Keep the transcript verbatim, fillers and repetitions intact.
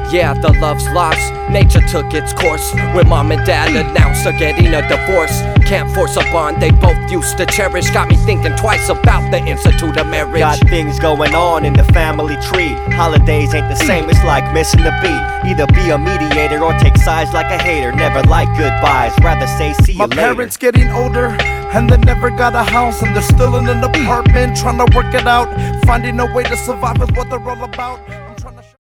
Yeah, the love's lost, nature took its course. When mom and dad announced they're getting a divorce, can't force a bond they both used to cherish. Got me thinking twice about the institute of marriage. Got things going on in the family tree. Holidays ain't the same, it's like missing the beat. Either be a mediator or take sides like a hater. Never like goodbyes, rather say see you My later. My parents getting older, and they never got a house, and they're still in an apartment, trying to work it out. Finding a way to survive is what they're all about.